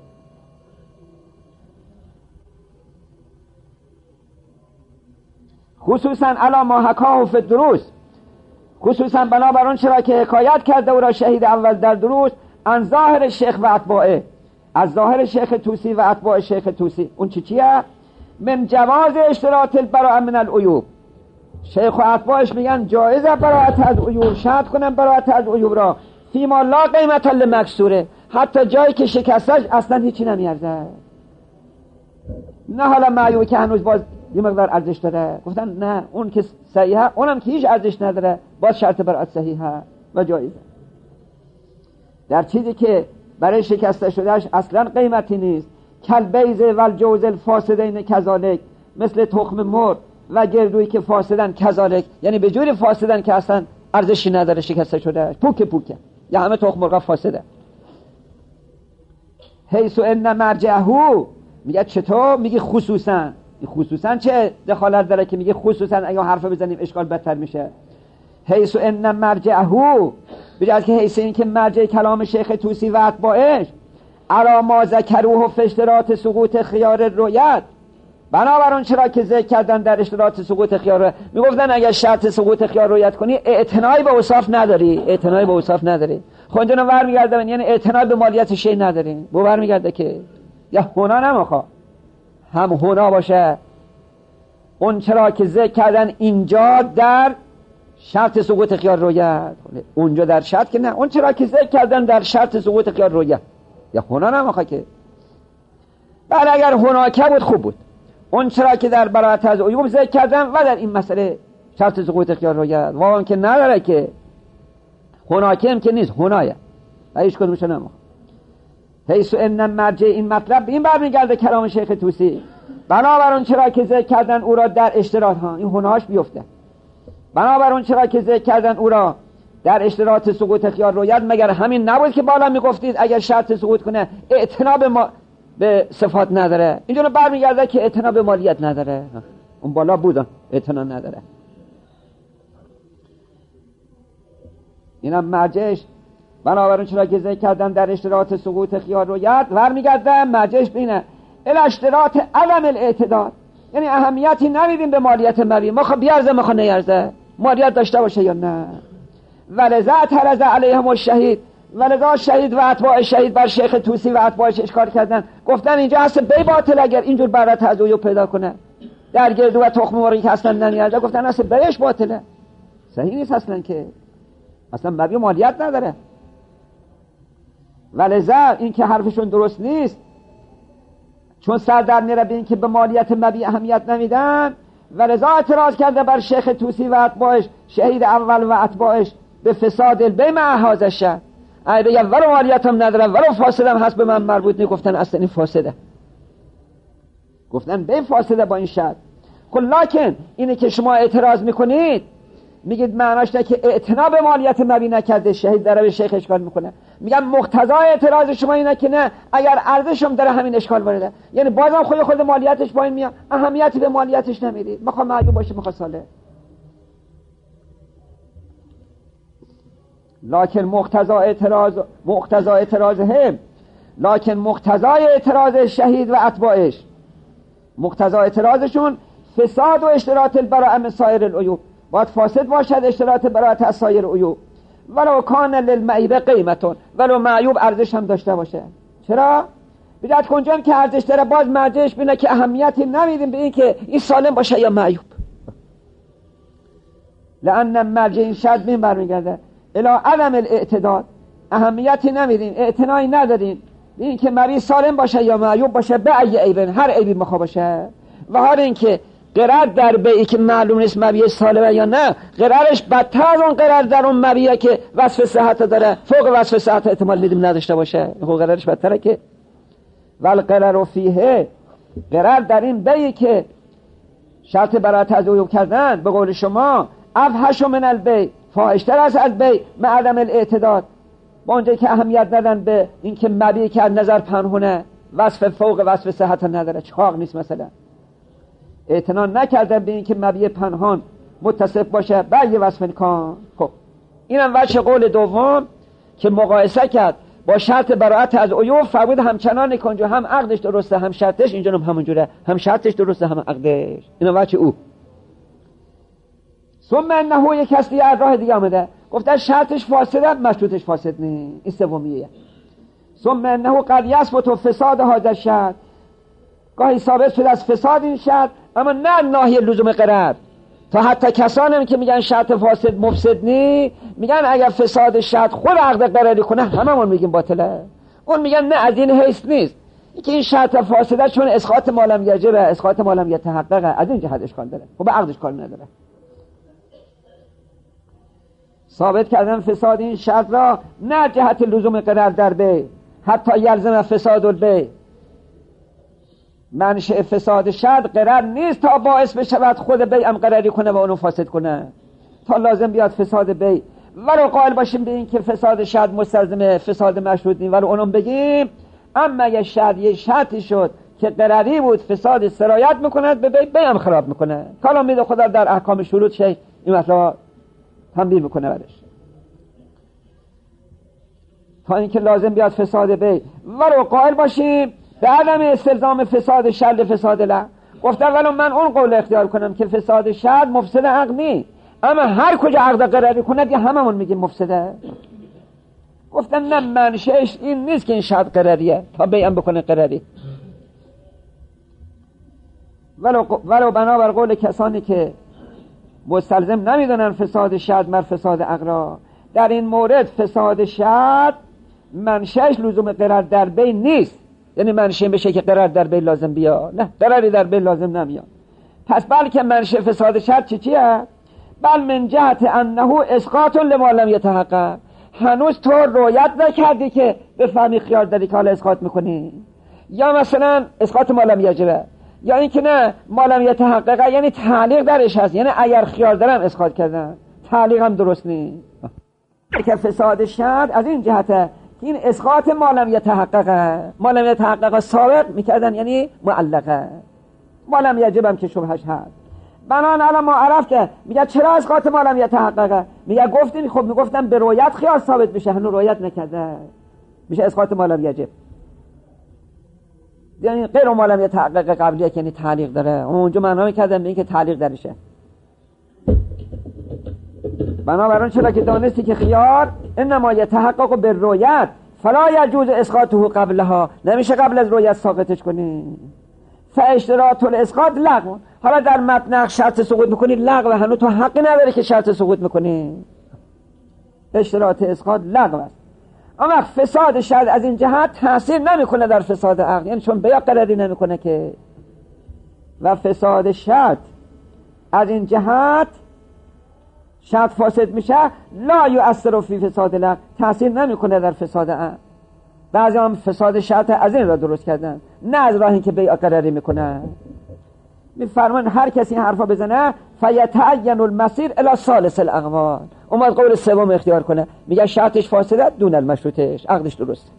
خصوصا علا ما حکاه فی الدروس، خصوصا بنابران چرا که حکایت کرده او را شهید اول در دروس، ان ظاهر شیخ و اتباعه، از ظاهر شیخ طوسی و اتباع شیخ طوسی. اون چی چیه؟ من جواز اشتراط البراءة من العیوب، شیخ و اتباعش میگن جایزه براءت از عیوب، شرط کنن براءت از عیوب را فیما لا قیمت لمکسوره، حتی جایی که شکستش اصلا هیچی نمیارزه، نه حالا معیوب که هنوز باز یه مقدار ارزش داره، گفتن نه اون که صحیحه اونم که هیچ ارزش نداره، باز شرط براءت صحیحه و جایزه. در چیزی که برای شکسته شدهش اصلا قیمتی نیست، کل بیض و الجوز الفاسدین کذالک، مثل تخم مرغ و گردویی که فاسدن کذالک، یعنی به جوری فاسدن که اصلا ارزشی نداره، شکسته شده پوک پوکه، یا همه تخم مرغ فاسده. حیث ان مرجعه، میگه چطور؟ میگه خصوصا، خصوصا چه دخالت داره که میگه خصوصا اگه حرف بزنیم اشکال بدتر میشه. حیث ان مرجعه، بجاست که حیث این که مرجع کلام شیخ طوسی و اتباعش علا ما ذکروه فی اشتراط سقوط خیار رویت، بنابراین چرا که ذکر کردن در اشتراط سقوط خیار رویت، میگفتن اگر شرط سقوط خیار رویت کنی اعتنایی به اوصاف نداری، اعتنایی به اوصاف نداری، خونجا رو برمیگرده یعنی اعتنایی به مالیت شی نداری، بو برمیگرده که یا هونا نمیخوا هم هونا باشه. اون چرا که ذکر کردن اینجا در شرط سقوط خیار رویت، اونجا در شرط که نه، اون چرا که ذکر کردن در شرط سقوط خیار رویت، یا هونا نمیخوا که بله اگر هناکه بود خوب بود، اون چرا که در براءت از عیوب ذکر کردن و در این مسئله شرط سقوط خیار رویت، واقعا که نداره که هناکه هم که نیست، هنایه و هیچ کدومش نمیخوام. حیث ان مرجع این مطلب این برمیگرده کلام شیخ طوسی، بنابر اون چرا که ذکر کردن او را در اشتراط ها، این هنهاش بیفته، بنابر اون چرا که ذکر کردن او را در اشتراط سقوط خیال رویت، مگر همین نبود که بالا میگفتید اگر شرط سقوط کنه اعتنا به ما به صفات نداره، اینجوری برمیگرده که اعتنا به مالیت نداره. اون بالا بودن اعتنا نداره. اینم مرجعش بنابراین چرا که ذکر کردن در اشتراط سقوط خیال رویت برمیگرده مرجعش بینه الاشتراط عدم الاعتداد، یعنی اهمیتی نمیدیم به مالیت مبی، ما خب بیارزه ما خب نیارزه، مالیت داشته باشه یا نه. ولذا اعترض علیهم الشهید، ولذا شهید و اتباع شهید بر شیخ طوسی و اتباعش اشکال کردن، گفتن اینجا اصلا بی باطل اگر اینجور برات تضویع پیدا کنه در گردو و تخم مرغی که اصلا نمیارزه، گفتن اصلا بیش باطله، صحیح نیست اصلا، که اصلا مبی مالیت نداره. ولذا این که حرفشون درست نیست، چون سر در میره به این که به مالیت مبی اهمیت نمیدن، ولذا اعتراض کرده بر شیخ طوسی و اتباعش، شهید اول و اتباعش، به فساد البی مع هذا الشرط. ای بگم ولو مالیتم ندارم ولو فاسدم هست به من مربوط نیست، گفتن اصلا این فاسده، گفتن به فاسده با این شرط. لکن اینه که شما اعتراض میکنید میگید معناش نه که اعتنا به مالیت مبی نکرده، شهید داره به شیخ اشکال میکنه. میگم مقتضای اعتراض شما اینه که نه، اگر ارزشم داره همین اشکال وارده، یعنی بازم خود خود مالیتش پایین میاد، اهمیتی به مالیتش نمیدید، میخوام معیوب باشه میخوام ساله. لکن مقتضا اعتراض مقتضا اعتراض هم لکن مقتضای اعتراض شهید و اتباعش، مقتضا اعتراضشون فساد و اشتراط البراء من سایر العیوب، باید فاسد باشد اشتراط براءت از سایر العیوب، ولو کان للمعیب قیمتون، ولو معیوب ارزش هم داشته باشه. چرا؟ بدعت کنجان که ارزش داره، باز مرجعش بینه که اهمیتی نمیدیم به این که این سالم باشه یا معیوب، لأن مرجع این شرط بین برمیگرده الی عدم الاعتداد، اهمیتی نمیدیم، اعتنایی نداریم به این که مریض سالم باشه یا معیوب باشه، به ای عیبن، هر عیبی مخوا باشه. و هر این که قرار در بیعی که معلوم نیست مبیع سالمه یا نه، قرارش بدتر از اون قرار در اون مبیعی که وصف صحت داره، فوق وصف صحت احتمال میدیم نداشته باشه، خب قرارش بدتره. که والقرار فیه، قرار در این بیعی که شرط برای تضویع کردن به قول شما افحش من البیع، فاحشتر است از بیع مع عدم الاعتداد، با اونجایی که اهمیت ندن به این که مبیع که از نظر پنهونه وصف فوق وصف صحت نداره، چاق نیست، مثلا اعتنا نکردن به این که مبیع پنهان متصف باشه بر یه وصف نکان. خب اینم وجه قول دوم که مقایسه کرد با شرط براءت از عیوب، فرمود همچنان کنجو، هم عقدش درسته هم شرطش، اینجا هم همونجوره، هم شرطش درسته هم عقدش، اینم وجه او. ثم انه یک اصلی از راه دیگه آمده، گفتن شرطش فاسده مشروطش فاسد نیست، این سومیه. ثم انه قد یثبت فساد هذا الشرط، گاهی ثابت شده از فساد این شرط، اما نه ناحیه لزوم قرار. تا حتی کسانی که میگن شرط فاسد مفسد نی، میگن اگر فساد شرط خود عقد قراری کنه هممون میگیم باطله، اون میگن نه از این حیث نیست، اینکه این شرط فاسده چون اسقاط مالم یجبه، اسقاط مالم یتحققه، از این جهت اشکال داره، خب به عقدش کار نداره. ثابت کردن فساد این شرط را نه جهت لزوم قرار در بیع، حتی یلزم فساد البیع، منشأ فساد شرط قرار نیست تا باعث بشود خود بیع هم قراری کنه و اونو فاسد کنه، تا لازم بیاد فساد بیع. ولو قائل باشیم به این که فساد شرط مستلزم فساد مشروط نیست، ولو اونم بگیم، اما یه شرط یه شرطی شد که قراری بود فساد سرایت میکنه به بیع، بیع هم خراب میکنه. کلام میده خدا در احکام شروط شی این مطلب تنبیه میکنه برش، تا اینکه لازم بیاد فساد بیع. ولو قائل باشیم به عدم استلزام فساد شرط فساد لا، گفتن ولو من اون قول اختیار کنم که فساد شرط مفسد عقد نی، اما هر کجا عقد قراری کنه دیگه هممون میگیم مفسده. گفتن نه منشأش این نیست که این شرط قراریه تا بیعم بکنه قراری. ولو, ولو بنابر قول کسانی که مستلزم نمیدونن فساد شرط مر فساد عقد را، در این مورد فساد شرط منشأش لزوم قرار در بیع نیست، یعنی منشأ بشه که قرار در بیع لازم بیا، نه قراری در بیع لازم نمیاد. پس بلکه منشأ فساد شرط چی چیه؟ بل من جهت انه اسقاط لما لم یتحقق، هنوز تو رویت نکردی که بفهمی خیال داری که حالا اسقاط میکنی. یا مثلا اسقاط ما لم یجبه، یا اینکه نه ما لم یتحقق، یعنی تعلیق درش هست، یعنی اگر خیال دارم اسقاط کردم، تعلیق هم درست نیست. که فساد شرط از این جهته که این اسقاط ما لم یتحقق، ما لم یتحقق سابق میکردن یعنی معلقه، ما لم یجب هم که شبهش هست. بنان الان ما عرف که میگه چرا اسقاط ما لم یتحقق، میگه گفتین خب میگفتم به رویت خیال ثابت میشه، هنوز رویت نکرده، میشه اسقاط ما لم یجب، یعنی غیر ما لم یتحقق قبلیه که یعنی تعلیق داره، اونجا معنا میکردن به این که تعلیق درشه. بنابراین چرا که دانستی که خیال انما یتحقق بالرؤیت فلا یجوز اسقاطه قبلها، نمیشه قبل از رؤیت ساقطش کنی. فاشتراط الاسقاط لغو، حالا در متن شرط سقوط میکنی لغو، هنوز تو حقی نداری که شرط سقوط میکنی، اشتراط اسقاط لغو است. اما فساد شرط از این جهت تاثیر نمیکنه در فساد عقد، یعنی چون بیا قراری نمیکنه که، و فساد شرط از این جهت شرط فاسد میشه، لا یؤثر فی فساد لغو، تاثیر نمیکنه در فساد عقد. بعضی هم فساد شرط از این را درست کردن، نه از راه این که بیع قراری میکنه. میفرمان هر کسی این حرفا بزنه فیتعین المسیر الی ثالث الاقوال، اومد قول سوم اختیار کنه، میگه شرطش فاسده دون المشروطش، عقدش درسته.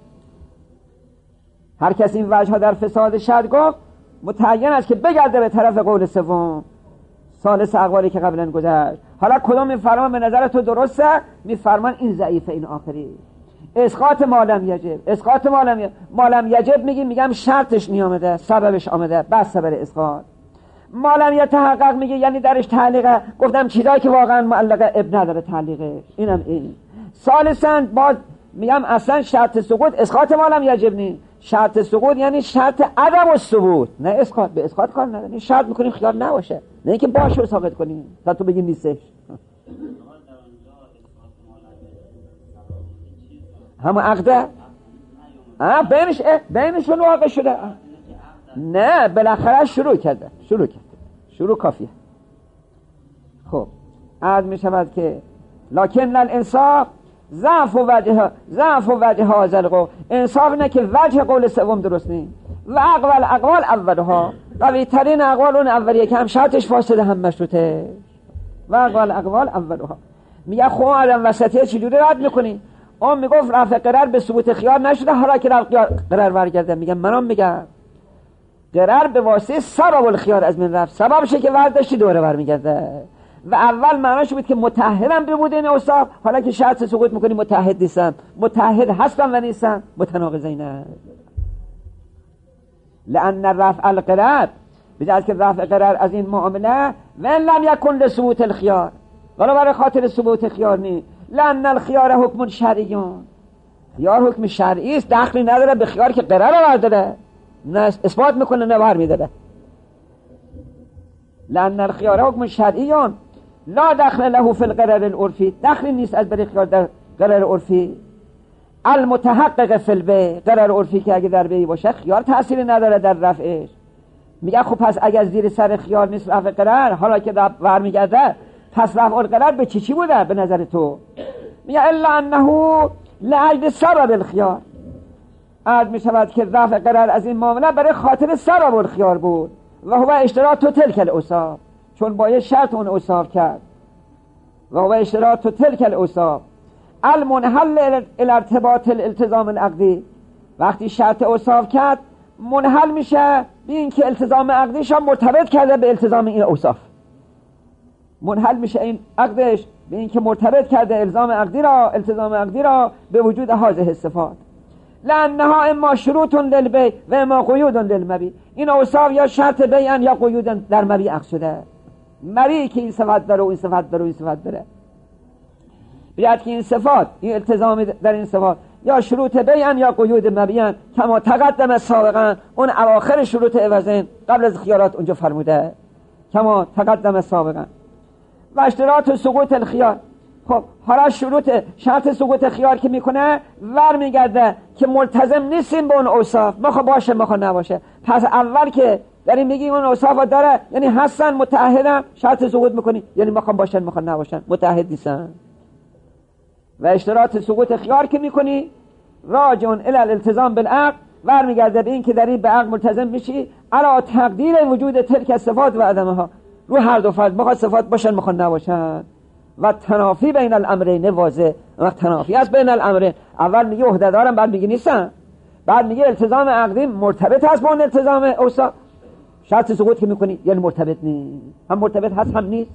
هر کسی این وجه ها در فساد شرط گفت متعین است که بگرده به طرف قول سوم، ثالث اقوالی که قبلا گذشت. حالا کدوم میفرمان به نظر تو درسته؟ میفرمان این ضعیفه، این آخری اسقاط ما لم یجب. اسقاط ما لم یجب, ما لم یجب میگیم میگم شرطش نیامده، سببش آمده، بس سبب اسقاط. ما لم یتحقق میگه یعنی درش تعلیقه، گفتم چیزایی که واقعا معلقه اب نداره تعلیقش، اینم این. ثالثاً باز میگم اصلا شرط سقوط اسقاط ما لم یجب نی، شرط سقوط یعنی شرط عدم الثبوت، نه اسقاط. به اسقاط کار نداره، شرط میکنیم خیال نباشه، نه اینکه باشه ثابت کنیم تا تو بگی نیستش. همه عقده اه بینش بینشون واقع شده، نه بالاخره شروع کرده، شروع کرده، شروع کافیه. خب عرض می شود که لکن الانصاف ضعف و وجه ضعف و وجه حاضر قول، انصاف نه که وجه قول سوم درست نیست، و اقوال اقوال اولها، قوی ترین اقوال اون اولیه که هم شرطش فاسده هم مشروطه، و اقوال اقوال اولها. میگه خب آدم وسطیه چجوری رد میکنی؟ اون میگفت رفع قرار به ثبوت خیال نشده، حالا که رفع قرار برگرده. میگم منم میگم قرار به واسطه سبب الخیار از من رفت، سببشه که ورداشتی دوره برمیگرده، و اول معناش بود که متحدم ببوده این اوصاف، حالا که شرط سقوط میکنی متحد نیستم، متحد هستم و نیستم، متناقضین است. لأن رفع القرار، بجاز که رفع قرار از این معامله و لم یکن لثبوت الخیار، ولی برای خاطر ثبوت خیار نیست. لأن الخیار حکم شرعیون، خیار حکم شرعی است، دخلی نداره به خیار که قرار برداره، نه اثبات میکنه نه بر میداره. لأن الخیار حکم شرعیون لا دخل له فی القرار العرفی، دخلی نیست از برای خیار در قرار عرفی. المتحقق فی البیع، قرار عرفی که اگه در بیع باشه خیار تأثیری نداره در رفعش. میگه خب پس اگه زیر سر خیار نیست رفع قرار، حالا که بر میگرده پس رفع القرار به چی چی بوده به نظر تو؟ میگه الا انه لعجل سبب الخیار، عرض می شود که رفع قرار از این معامله برای خاطر سبب الخیار بود، و هو اشتراط تلک الاوصاف، چون باید شرط اون اوصاف کرد، و هو اشتراط تلک الاوصاف المنحل الارتباط الالتزام العقدی، وقتی شرط اوصاف کرد منحل میشه به این که التزام عقدیش هم مرتبط کرده به التزام این اوصاف، منحل میشه این عقدش به این که مرتبط کرده الزام عقدی را، التزام عقدی را به وجود هذه الصفات. لانها اما شروط للبیع و اما قیود للمبیع، این اوصاف یا شرط بیع یا قیود در مبیع عقد شده، مبیع که این صفات داره و این صفات داره و این صفات داره، بیاد که این صفات این التزام در این صفات یا شروط بیع یا قیود مبیع، کما تقدم سابقا، اون اواخر شروط عوضین قبل از خیارات اونجا فرموده، کما تقدم سابقا. و اشتراط سقوط الخیار، خب حالا شروط شرط سقوط خیار که میکنه ور میگرده که ملتزم نیستیم به اون اوصاف، مخوا باشه مخوا نباشه. پس اول که داریم میگیم اون اوصاف داره یعنی هستن متعهدن، شرط سقوط میکنی یعنی مخوا باشن مخوا نباشن، متعهد نیستن. و اشتراط سقوط خیار که میکنی راجعون الی الالتزام بالعقل، برمیگرده به این که در این به عقل ملتزم میشی علی تقدیر وجود تلک صفات و عدمها، رو هر دو فرد بخواد صفات باشن بخواد نباشن. و تنافی بین الامرین واضح، وقت تنافی است بین الامرین، اول میگه عهده دارم بعد میگه نیستن، بعد میگه التزام عقدی مرتبط هست با اون التزام اوسا، شرط سقوط که میکنی یعنی مرتبط نیست، هم مرتبط هست هم نیست.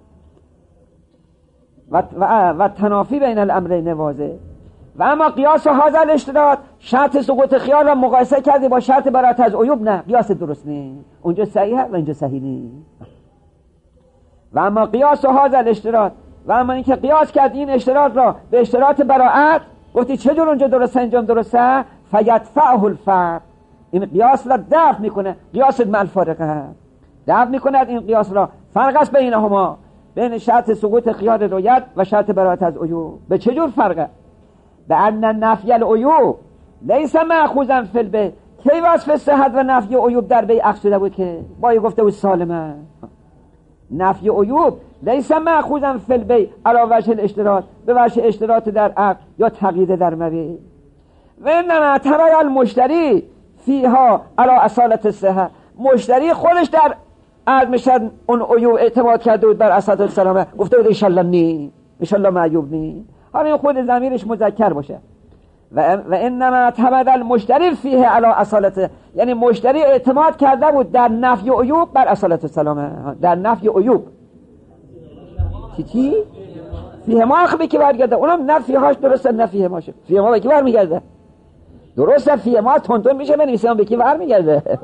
و, و, و تنافی بین الامرین واضح. و اما قیاس و هذا الاشتراط، شرط سقوط خیال را مقایسه کردی با شرط برات از عیوب، نه قیاس درست نیست، اونجا صحیحه و اینجا صحیح نیست. و اما قیاس و هذا الاشتراط، و اما اینکه قیاس کرد این اشتراط را به اشتراط براعت، گفتی چجور اونجا درسته اینجا درسته، فیدفعه الفرق، این قیاس را دفع میکنه، قیاس مع الفارقه دفع میکنه این قیاس را، فرق است بینهما، بین شرط سقوط خیال رویت و شرط براعت از عیوب. به چجور فرقه؟ به ان نفی العیوب لیس مأخوذا فی البیع، کی وصف صحت و نفی عیوب در بیع اخذ شده بود که با گفته بود سالمه، نفی عیوب لیس مأخوذا فی البیع علی وجه الاشتراط، به وجه اشتراط در عقد یا تقیید در مبیع. و انما تبع المشتری فیها علی اصالت الصحه، مشتری خودش در عقد میشد اون عیوب اعتماد کرده بود بر اصالت السلامه، گفته بود ان شاء الله نی ان شاء الله معیوب نی، حالا خود ضمیرش مذکر باشه. و و انما تبع المشتری فیه علی اصالت، یعنی مشتری اعتماد کرده بود در نفی عیوب بر اصالت السلامه، در نفی عیوب چی چی فیه ما خبی که برگرده، اونم نفی هاش درسته، نفی ما شه فیه ما به کی برمیگرده، درسته فیه ما تونتون میشه بنویسیم به کی برمیگرده.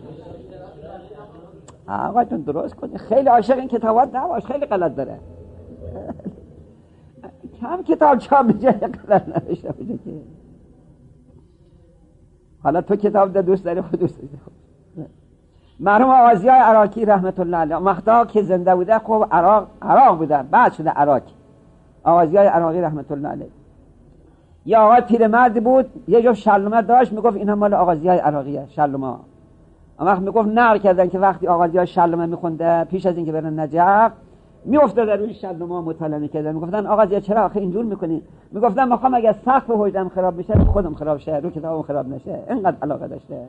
آقا جون درست کنی، خیلی عاشق این کتابات نباش، خیلی غلط داره. کم کتاب چاپ میشه غلط نوشته باشه که. حالا تو کتاب ده دوست داری خود دوست داری. مرحوم آغازی های عراقی رحمت الله علیه مقطع که زنده بوده خب عراق عراق بودن، بعد شده عراق. آغازی های عراقی رحمت الله علیه یا آقای پیرمرد بود، یه جو شلومه داشت، میگفت این هم مال آغازی های عراقیه شلومه. اما وقت میگفت نقل کردن که وقتی آغازی های شلومه میخونده پیش از اینکه برن نجف میافتاد روی شلومه مطالعه میکردن، میگفتن آغازی چرا آخه اینجور میکنی؟ میگفتن میخوام اگه سقف حجرم خراب بشه خودم خراب شه، رو کتابم خراب نشه، اینقدر علاقه داشته.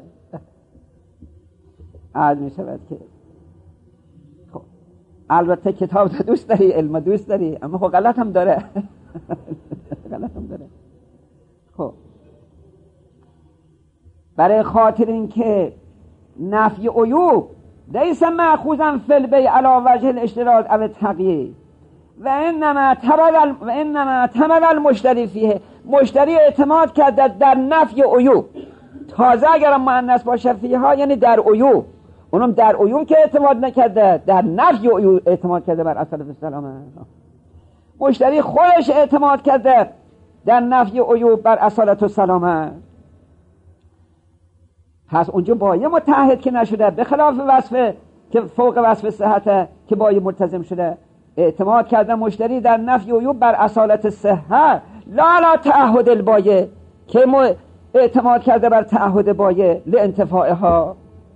عاد میشود که خب البته کتاب دوست داری، علم دوست داری، اما خب غلط هم داره. غلط هم داره. خب برای خاطر اینکه نفی عیوب لیس مأخوذا فی البیع علی وجه الاشتراط او التقیید و انما تبع و انما تبع المشتری فیه، مشتری اعتماد کرده در نفی عیوب، تازه اگر مؤنث باشه فیها یعنی در عیوب، اونم در عیوب که اعتماد نکرده، در نفی عیوب اعتماد کرده بر اصالت السلامه. مشتری خودش اعتماد کرده در نفی عیوب بر اصالت السلامه، پس اونجا بایه متحد که نشده، به خلاف وصف که فوق وصف صحته که بایه ملتزم شده، اعتماد کرده مشتری در نفی عیوب بر اصالت صحه لا لا تعهد البایه، که اعتماد کرده بر تعهد بایه لانتفاعها،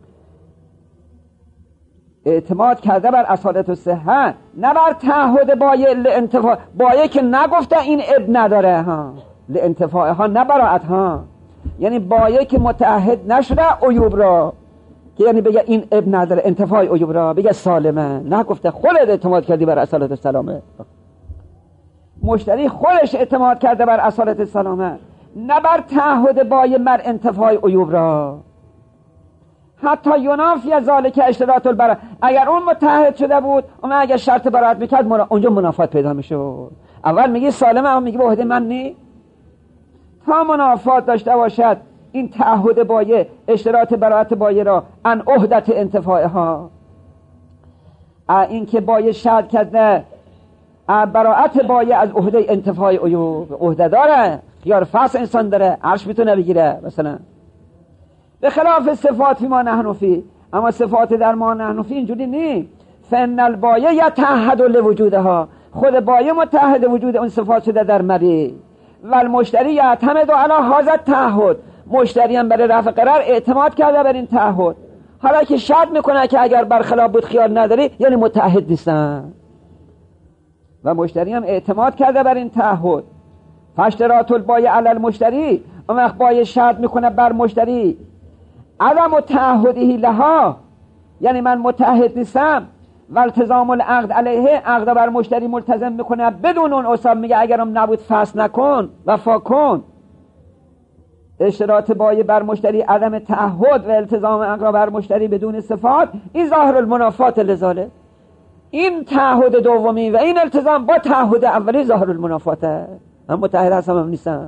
اعتماد کرده بر اصالت الصحه نه بر تعهد بایه لانتفاع، بایه که نگفته این اب نداره ها، لانتفاعها نه براعت ها، یعنی بایه که متعهد نشده عیوب را که یعنی بگه این اب نداره انتفاع عیوب را، بگه سالمه، نه گفته خودت اعتماد کردی بر اصالت السلامه. مشتری خودش اعتماد کرده بر اصالت السلامه نه بر تعهد بایه مر انتفاع عیوب را. حتی ینافی ذالک اشتراط البراء، اگر اون متعهد شده بود اون اگر شرط براءت میکرد منا... اونجا منافات پیدا میشه. اول میگی سالمه، اما میگی به عهده من نی، تا منافات داشته باشد این تعهد بایه اشتراط براءت بایه را ان عهدت انتفاعها، این که بایه شرط کرده براءت بایه از عهده انتفاع عیوب، عهده داره، خیار فصل انسان داره، عرش میتونه بگیره مثلا، به خلاف صفات فی ما نحن فی، اما صفات در ما نحن فی اینجوری نی. فان البایه یتعهد لوجودها، خود بایه متعهد وجود اون صفات شده در مری، و المشتری یعتمد علی هذا التعهد، مشتری هم برای رفع قرار اعتماد کرده بر این تعهد، حالا که شرط میکنه که اگر برخلاف بود خیال نداری یعنی متعهد نیستن، و مشتری هم اعتماد کرده بر این تعهد فاشتراط البایع علی المشتری، اون وقت بایع شرط میکنه بر مشتری عدم تعهدی لها، یعنی من متعهد نیستم، و التزام العقد علیه، عقد بر مشتری ملتزم میکنه بدون اون اوصاف، میگه اگرم نبود فسخ نکن، وفا کن. اشتراط بایع بر مشتری عدم تعهد و التزام عقد بر مشتری بدون صفات، این ظاهر المنافات لذاله. این تعهد دومی و این التزام با تعهد اولی ظاهر المنافاته، من متحد هستم هم نیستم.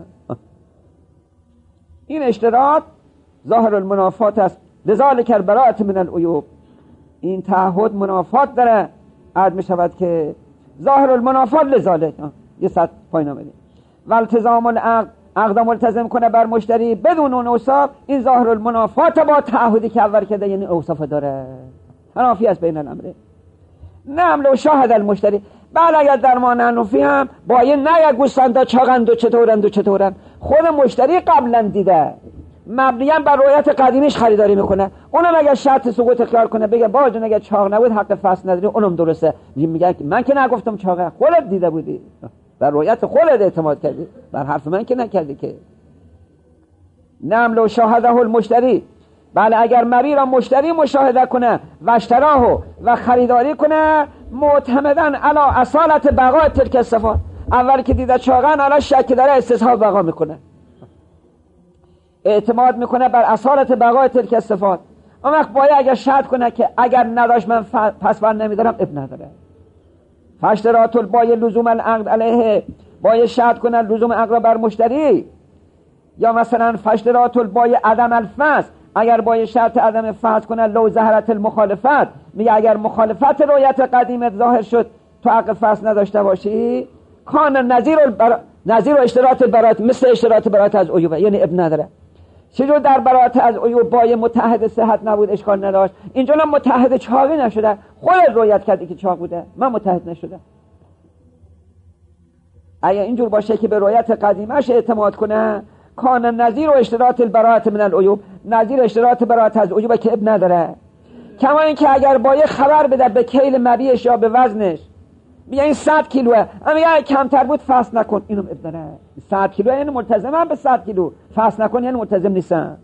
این اشتراط ظاهر المنافات است. لذالک البراءة من العیوب، این تعهد منافات داره، عد می شود که ظاهر المنافات لذالک. یه سطح پایین آمده. و التزام العقد، عقد ملتزم کنه بر مشتری بدون اون اوصاف، این ظاهر المنافات با تعهدی که اول کرده، یعنی اوصاف داره. تنافی است بین الامره. نعم لو شاهد المشتری، بله اگر در ما ننفی هم باید نه یک گوسفندا چاقند و چطورند و چطورند، خود مشتری قبلا دیده، مبنیاً بر رویت قدیمیش خریداری میکنه، اونم اگر شرط سقوط اختیار کنه بگه با جون اگر چاق نبود حق فصل نداری، اونم درسته. میگه من که نگفتم چاقه، خودت دیده بودی، بر رویت خودت اعتماد کردی، بر حرف من که نکردی که. نعم لو شاهده المشتری، بله اگر مری را مشتری مشاهده کنه و اشتراه و خریداری کنه معتمدن علی اصالت بقای تلک صفات، اول که دیده چاقن حالا شک داره استصحاب بقا میکنه، اعتماد میکنه بر اصالت بقای تلک صفات. اون وقت باید اگر شرط کنه که اگر نداشت من پس بر نمیدارم، اب نداره. فاشتراط البایع لزوم العقد علیه، باید شرط کنه لزوم عقد بر مشتری. یا مثلا فاشتراط البایع عدم الفسخ، اگر باید شرط عدم فسخ کنه لو ظهرت المخالفت، میگه اگر مخالفت رویت قدیمت ظاهر شد تو عقد فسخ نداشته باشی، کان نظیر البر... نظیر و اشتراط برات مثل اشتراط برات از عیوب، یعنی اب نداره. چجور در برات از عیوب باید متحد صحت نبود، اشکال نداشت، اینجا هم متحد چاقی نشده، خودت رویت کردی که چاق بوده، من متحد نشده. اگه اینجور باشه که به رویت قدیمش اعتماد کنه، کان نظیر و اشتراط البراءة من العیوب، نظیر اشتراط براءت از عیوب که اب نداره. کما اینکه اگر باید خبر بده به کیل مبیعش یا به وزنش، میگه این صد کیلوه، اما اگه کمتر بود فصل نکن، اینم اب نداره. صد کیلو یعنی ملتزمم به صد کیلو، فصل نکن یعنی ملتزم نیستم.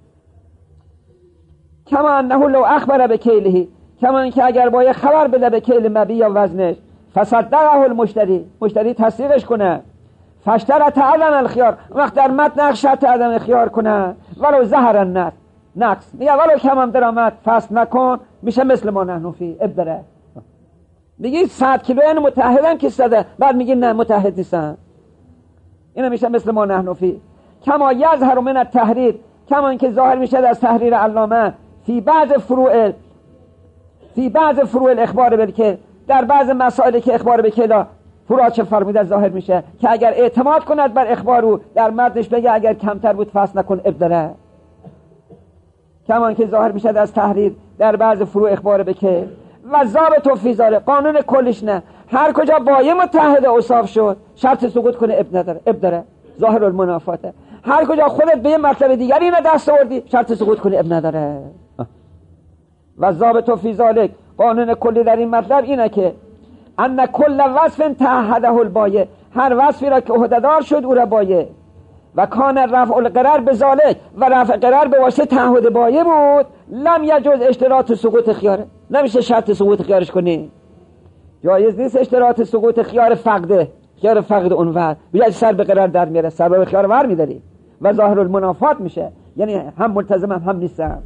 کما انه لو اخبر به کیله، کما اینکه اگر باید خبر بده به کیل مبیع یا وزنش، فصدقه المشتری، مشتری تصدیقش کنه، فاشترط عدم الخيار، وقت در متن شرط عدم اخیار کنه، ولو ظهر النقص، نقص میگه ولو کم هم درآمد فصل نکن، میشه مثل ما نحنفی اب داره. میگی صد کیلو یعنی متحدن که صده، بعد میگی نه متحد نیستن، اینا میشه مثل ما نحنفی. کما یظهر من التحریر، کما اینکه ظاهر میشه از تحریر علامه فی بعض فروع فی بعض فروع الاخبار بالکیل، در بعض مسائلی که اخبار به کلا فروع چه فرموده ظاهر میشه که اگر اعتماد کند بر اخبارو در متنش بگه اگر کمتر بود فصل نکن اب داره. کما اینکه ظاهر میشه از تحریر در بعض فروع اخبار به کیل و ضابط و فیزاره، قانون کلیش نه، هر کجا بایع متحد اوصاف شد شرط سقوط کنه اب نداره، اب داره، ظاهر المنافاته. هر کجا خودت به یه مطلب دیگری اینو دست آوردی شرط سقوط کنه اب نداره. و ضابط و فیزاره، قانون کلی در این مطلب اینه که ان کل وصف تعهده البایع، هر وصفی را که عهده‌دار شد او را بایع، و کان رفع القرار بذالک، و رفع قرار به واسطه تعهد بایع بود، لم یجوز اشتراط سقوط خیاره، نمیشه شرط سقوط خیارش کنی، جایز نیست اشتراط سقوط خیار فقده، خیار فقد اون وقت بیاد سر به قرار در میاره، سر به خیار ور میداری و ظاهر المنافات میشه، یعنی هم ملتزم هم, هم نیستم.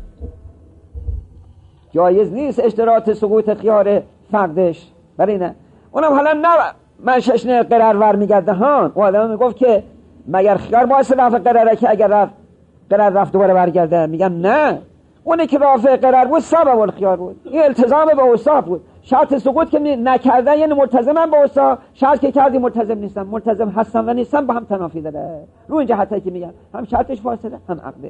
جایز نیست اشتراط سقوط خیار فقدش، برای نه اونم حالا نه من ششنه قرار ور میگرده ها، اون آدم میگفت که مگر خیار باعث رفع قراره که اگر رفت قرار رفت دوباره برگرده، میگم نه، اونی که رافع قرار بود سبب الخیار بود، این التزام به اوصاف بود، شرط سقوط که نکردن یعنی ملتزمم به اوصاف، شرط که کردی ملتزم نیستم، ملتزم هستم و نیستم با هم تنافی داره، رو این جهته که میگم هم شرطش فاسده هم عقده.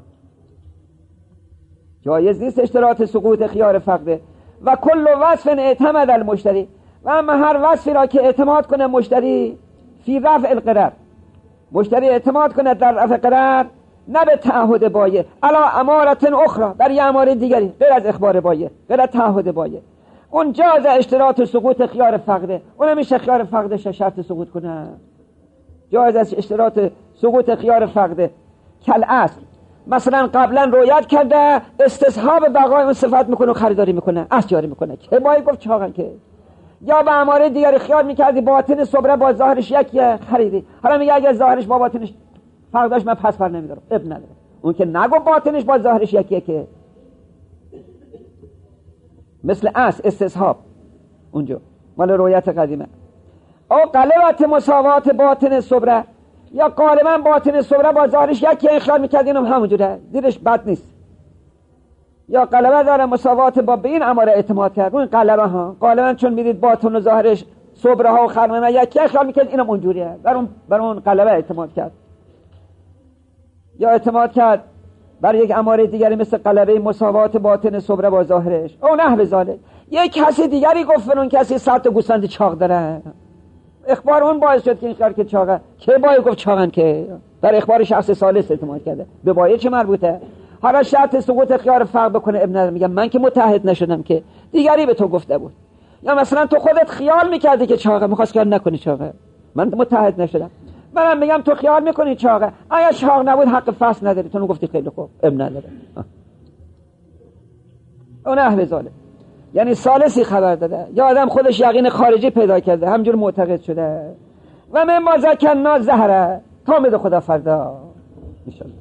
جایز نیست اشتراط سقوط خیار فقده. و کل وصف اعتمد المشتری، و اما هر وصفی را که اعتماد کنه مشتری فی رفع القرار، مشتری اعتماد کنه در رفع قرار، نه به تعهد بایع، علا امارت اخرى، بر یه اماره دیگری غیر از اخبار بایع، غیر از تعهد بایع، اون جاز اشتراط سقوط خیار فقده، اون میشه خیار فقدش شرط سقوط کنه، جایز است اشتراط سقوط خیار فقده کل اصل. مثلا قبلا رویت کرده استصحاب بقای اون صفت میکنه و خریداری میکنه، اصل جاری میکنه که باید گفت چاقن که. یا به اماره دیگری خیال میکردی باطن صبره با ظاهرش یکیه خریدی، حالا میگه اگه ظاهرش با باطنش فرق داشت من پس بر نمیدارم، اب نداره. اون که نگو باطنش با ظاهرش یکیه که مثل اصل استصحاب اونجا مال رویت قدیمه. او قلبت مساوات باطن صبره، یا غالبا باطن صبره با ظاهرش یکی این خیال میکرد اینم همونجوره دیرش بد نیست. یا قلبه داره مساوات با به این اماره اعتماد کرد. اون قلبه ها غالبا چون میدید باطن و ظاهرش صبره ها و خرمه یکی خیال میکرد اینم اونجوریه، بر اون بر اون قلبه اعتماد کرد. یا اعتماد کرد بر یک اماره دیگری مثل قلبه مساوات باطن صبره با ظاهرش او نحو ذالک. یک کسی دیگری گفت اون کسی صد تا گوسفند چاق داره، اخبار اون باعث شد که این خیال که چاقه که باید گفت چاقن که در اخبار شخص ثالث اعتماد کرده. به باید چه مربوطه؟ حالا شرط سقوط خیار فرق بکنه ابن نداره. میگم من که متحد نشدم که دیگری به تو گفته بود، یا مثلا تو خودت خیال میکردی که چاقه میخواست خیال نکنی چاقه، من متحد نشدم. منم میگم تو خیال میکنی چاقه، اگه چاق نبود حق فصل نداری، تو گفتی خیلی خوب ابن نداره. اون اهل ظالم یعنی ثالثی خبر داده یا آدم خودش یقین خارجی پیدا کرده همجور معتقد شده. و من ما ذکرنا زهره تا امید خدا فردا ان شاء الله.